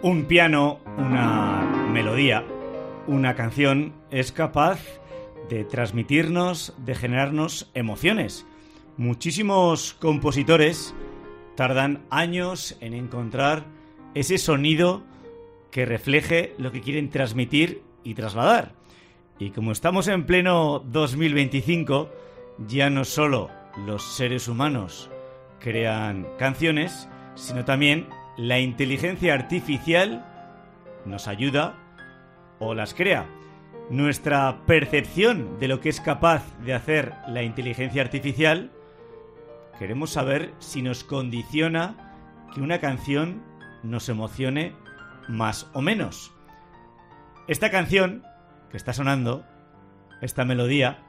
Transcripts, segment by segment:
Un piano, una melodía, una canción es capaz de transmitirnos, de generarnos emociones. Muchísimos compositores tardan años en encontrar ese sonido que refleje lo que quieren transmitir y trasladar. Y como estamos en pleno 2025, ya no solo los seres humanos crean canciones, sino también la inteligencia artificial nos ayuda o las crea. Nuestra percepción de lo que es capaz de hacer la inteligencia artificial, queremos saber si nos condiciona que una canción nos emocione más o menos. Esta canción que está sonando, esta melodía,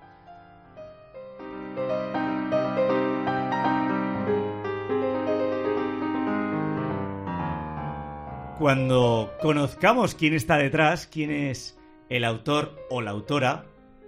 cuando conozcamos quién está detrás, quién es el autor o la autora,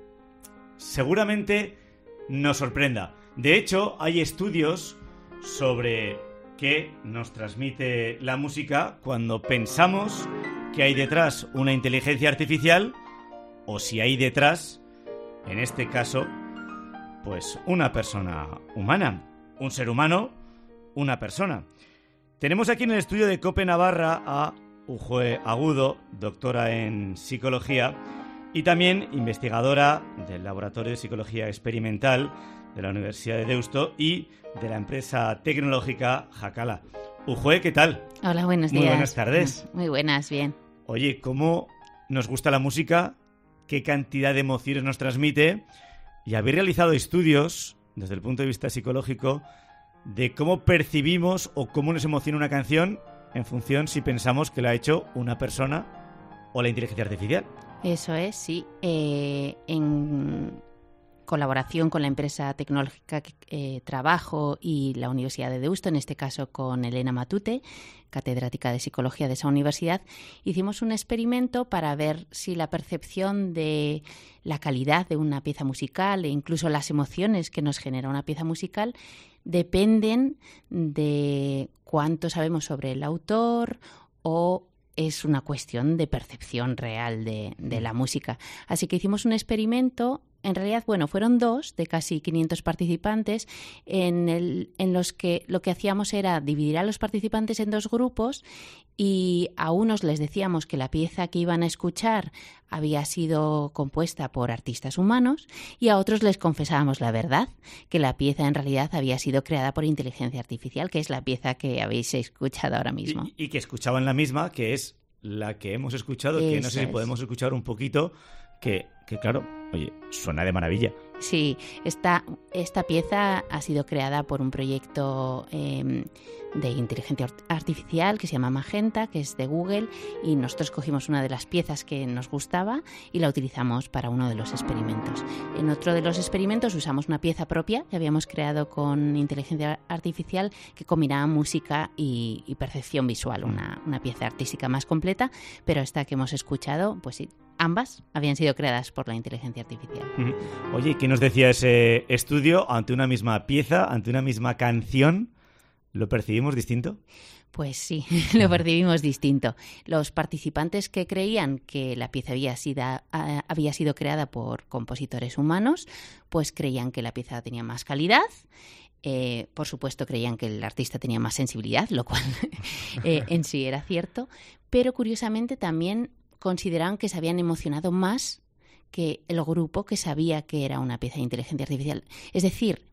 seguramente nos sorprenda. De hecho, hay estudios sobre qué nos transmite la música cuando pensamos que hay detrás una inteligencia artificial o si hay detrás, en este caso, pues una persona humana, un ser humano, una persona. Tenemos aquí en el estudio de COPE Navarra a Ujue Agudo, doctora en psicología y también investigadora del Laboratorio de Psicología Experimental de la Universidad de Deusto y de la empresa tecnológica Jacala. Ujue, ¿qué tal? Hola, buenos días. Muy buenas tardes. Muy buenas, bien. Oye, ¿cómo nos gusta la música? ¿Qué cantidad de emociones nos transmite? Y habéis realizado estudios, desde el punto de vista psicológico, de cómo percibimos o cómo nos emociona una canción en función si pensamos que la ha hecho una persona o la inteligencia artificial. Eso es, sí. En colaboración con la empresa tecnológica que trabajo y la Universidad de Deusto, en este caso con Elena Matute, catedrática de psicología de esa universidad, hicimos un experimento para ver si la percepción de la calidad de una pieza musical e incluso las emociones que nos genera una pieza musical dependen de cuánto sabemos sobre el autor o es una cuestión de percepción real de la música. Así que hicimos un experimento. En realidad, fueron dos de casi 500 participantes en los que lo que hacíamos era dividir a los participantes en dos grupos y a unos les decíamos que la pieza que iban a escuchar había sido compuesta por artistas humanos y a otros les confesábamos la verdad, que la pieza en realidad había sido creada por inteligencia artificial, que es la pieza que habéis escuchado ahora mismo. Y que escuchaban la misma, que es la que hemos escuchado, que no sé si podemos escuchar un poquito, que claro, oye, suena de maravilla. Sí, esta pieza ha sido creada por un proyecto de inteligencia artificial que se llama Magenta, que es de Google, y nosotros cogimos una de las piezas que nos gustaba y la utilizamos para uno de los experimentos. En otro de los experimentos usamos una pieza propia que habíamos creado con inteligencia artificial que combinaba música y percepción visual, una pieza artística más completa, pero esta que hemos escuchado, pues sí, ambas habían sido creadas por la inteligencia artificial. Oye, ¿qué nos decía ese estudio? Ante una misma pieza, ante una misma canción, ¿lo percibimos distinto? Pues sí, lo percibimos distinto. Los participantes que creían que la pieza había sido creada por compositores humanos, pues creían que la pieza tenía más calidad. Por supuesto, creían que el artista tenía más sensibilidad, lo cual en sí era cierto. Pero curiosamente también consideraban que se habían emocionado más que el grupo que sabía que era una pieza de inteligencia artificial. Es decir,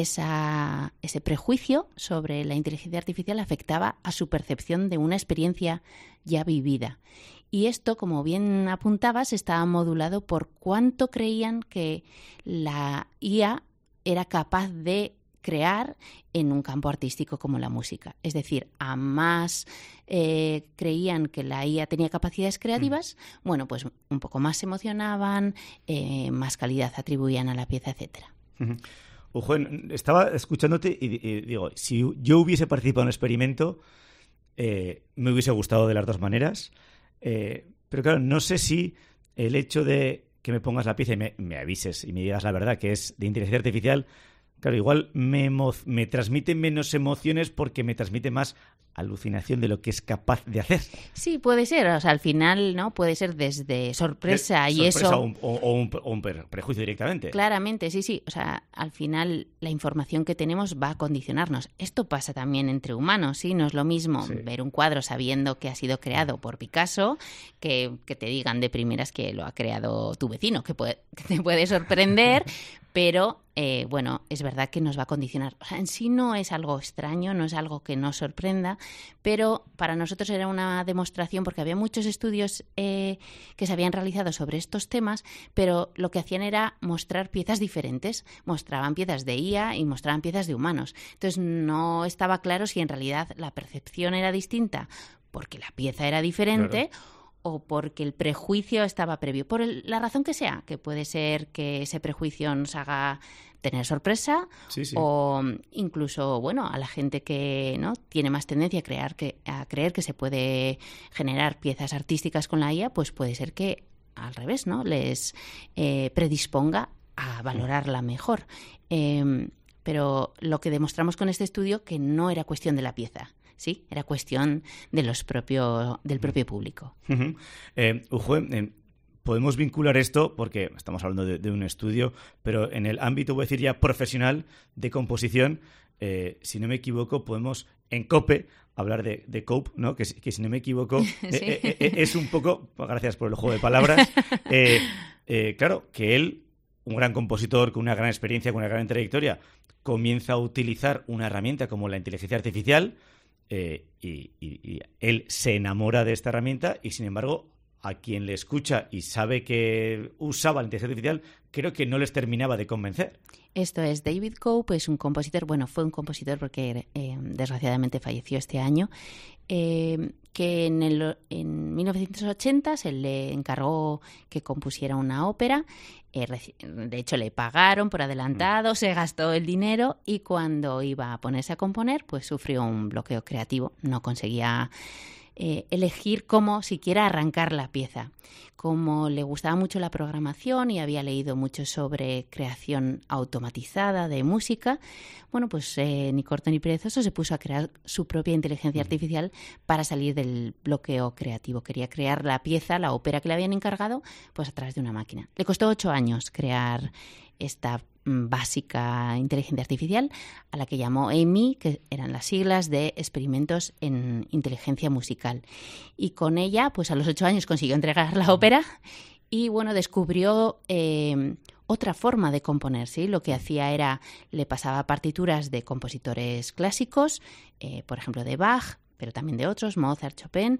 ese prejuicio sobre la inteligencia artificial afectaba a su percepción de una experiencia ya vivida. Y esto, como bien apuntabas, estaba modulado por cuánto creían que la IA era capaz de crear en un campo artístico como la música. Es decir, a más creían que la IA tenía capacidades creativas, pues un poco más se emocionaban, más calidad atribuían a la pieza, etcétera. Juan, estaba escuchándote y digo, si yo hubiese participado en un experimento, me hubiese gustado de las dos maneras, pero claro, no sé si el hecho de que me pongas la pieza y me avises y me digas la verdad que es de inteligencia artificial, claro, igual me transmite menos emociones porque me transmite más alucinación de lo que es capaz de hacer. Sí, puede ser. O sea, al final, ¿no? Puede ser desde sorpresa y sorpresa eso... o un prejuicio directamente. Claramente, sí. O sea, al final la información que tenemos va a condicionarnos. Esto pasa también entre humanos, ¿sí? No es lo mismo ver un cuadro sabiendo que ha sido creado por Picasso que te digan de primeras que lo ha creado tu vecino, que te puede sorprender, pero bueno, es verdad que nos va a condicionar. O sea, en sí no es algo extraño, no es algo que nos sorprenda, pero para nosotros era una demostración porque había muchos estudios que se habían realizado sobre estos temas, pero lo que hacían era mostrar piezas diferentes. Mostraban piezas de IA y mostraban piezas de humanos. Entonces no estaba claro si en realidad la percepción era distinta porque la pieza era diferente, claro, o porque el prejuicio estaba previo. Por la razón que sea, que puede ser que ese prejuicio nos haga tener sorpresa, o incluso, bueno, a la gente que no tiene más tendencia a creer que se puede generar piezas artísticas con la IA, pues puede ser que al revés, ¿no? Les predisponga a valorarla mejor. Pero lo que demostramos con este estudio que no era cuestión de la pieza. Sí, era cuestión de del propio público. Ujue, podemos vincular esto, porque estamos hablando de un estudio, pero en el ámbito, voy a decir ya profesional, de composición, si no me equivoco, podemos en COPE hablar de COPE, ¿no? Que si no me equivoco, es un poco, gracias por el juego de palabras, claro, que él, un gran compositor con una gran experiencia, con una gran trayectoria, comienza a utilizar una herramienta como la inteligencia artificial. Y él se enamora de esta herramienta y, sin embargo, a quien le escucha y sabe que usaba la inteligencia artificial, creo que no les terminaba de convencer. Esto es David Cope, es un compositor, bueno, fue un compositor porque desgraciadamente falleció este año, que en 1980 se le encargó que compusiera una ópera. De hecho, le pagaron por adelantado, se gastó el dinero y cuando iba a ponerse a componer, pues sufrió un bloqueo creativo. No conseguía elegir cómo siquiera arrancar la pieza. Como le gustaba mucho la programación y había leído mucho sobre creación automatizada de música, bueno, pues ni corto ni perezoso se puso a crear su propia inteligencia artificial para salir del bloqueo creativo. Quería crear la pieza, la ópera que le habían encargado, pues a través de una máquina. Le costó 8 años crear esta básica inteligencia artificial, a la que llamó Amy, que eran las siglas de experimentos en inteligencia musical. Y con ella, pues a los 8 años consiguió entregar la ópera y, bueno, descubrió otra forma de componer, ¿sí? Lo que hacía era, le pasaba partituras de compositores clásicos, por ejemplo de Bach, pero también de otros, Mozart, Chopin.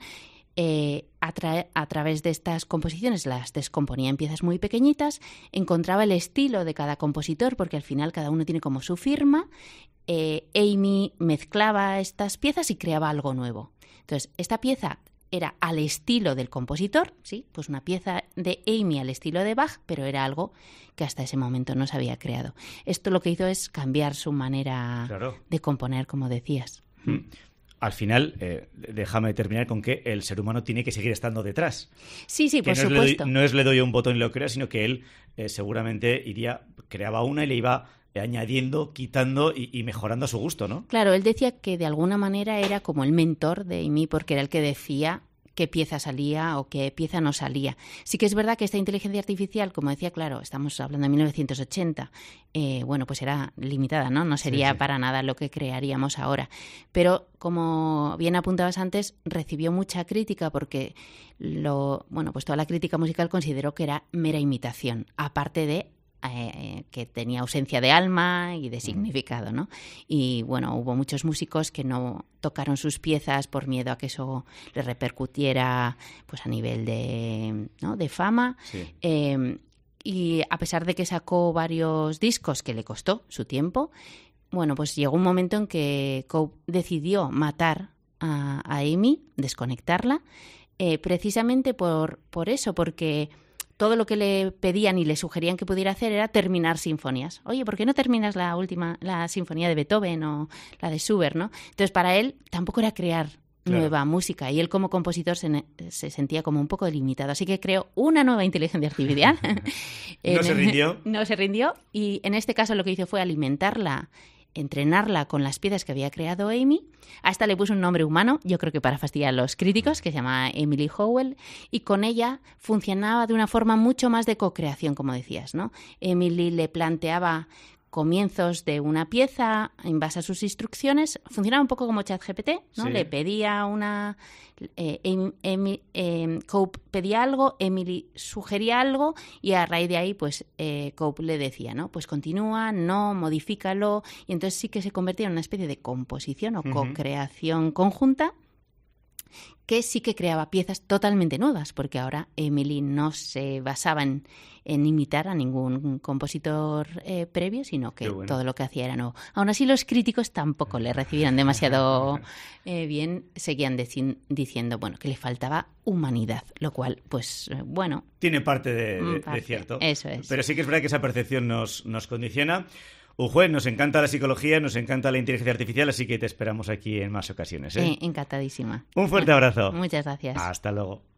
A través de estas composiciones las descomponía en piezas muy pequeñitas, encontraba el estilo de cada compositor, porque al final cada uno tiene como su firma. Amy mezclaba estas piezas y creaba algo nuevo. Entonces, esta pieza era al estilo del compositor, ¿sí? Pues una pieza de Amy al estilo de Bach, pero era algo que hasta ese momento no se había creado. Esto lo que hizo es cambiar su manera de componer, como decías. Al final, déjame terminar con que el ser humano tiene que seguir estando detrás. Sí, que por supuesto. No es le doy un botón y lo crea, sino que él seguramente creaba una y le iba añadiendo, quitando y mejorando a su gusto, ¿no? Claro, él decía que de alguna manera era como el mentor de Amy, porque era el que decía qué pieza salía o qué pieza no salía. Sí que es verdad que esta inteligencia artificial, como decía, claro, estamos hablando de 1980, bueno, pues era limitada, ¿no? No sería para nada lo que crearíamos ahora. Pero, como bien apuntabas antes, recibió mucha crítica porque pues toda la crítica musical consideró que era mera imitación, aparte de que tenía ausencia de alma y de significado, ¿no? Y bueno, hubo muchos músicos que no tocaron sus piezas por miedo a que eso le repercutiera pues a nivel de fama. Sí. Y a pesar de que sacó varios discos que le costó su tiempo, bueno, pues llegó un momento en que Cope decidió matar a Amy, desconectarla, precisamente por eso, porque todo lo que le pedían y le sugerían que pudiera hacer era terminar sinfonías. Oye, ¿por qué no terminas la sinfonía de Beethoven o la de Schubert, ¿no? Entonces, para él tampoco era crear nueva música y él como compositor se sentía como un poco limitado. Así que creó una nueva inteligencia artificial. No se rindió. No se rindió y en este caso lo que hizo fue alimentarla entrenarla con las piezas que había creado Amy. A esta le puso un nombre humano, yo creo que para fastidiar a los críticos, que se llama Emily Howell, y con ella funcionaba de una forma mucho más de co-creación, como decías, ¿no? Emily le planteaba comienzos de una pieza en base a sus instrucciones. Funcionaba un poco como ChatGPT, ¿no? Sí. Le pedía Cope pedía algo, Emily sugería algo y a raíz de ahí pues Cope le decía, ¿no? Pues continúa, no, modifícalo, y entonces sí que se convertía en una especie de composición o co-creación conjunta, que sí que creaba piezas totalmente nuevas, porque ahora Emily no se basaba en imitar a ningún compositor previo, sino que todo lo que hacía era nuevo. Aún así, los críticos tampoco le recibían demasiado bien, seguían diciendo, bueno, que le faltaba humanidad, lo cual, pues, bueno... Tiene parte de cierto. Eso es. Pero sí que es verdad que esa percepción nos condiciona. Ujue, nos encanta la psicología, nos encanta la inteligencia artificial, así que te esperamos aquí en más ocasiones, ¿eh? Encantadísima. Un fuerte abrazo. Muchas gracias. Hasta luego.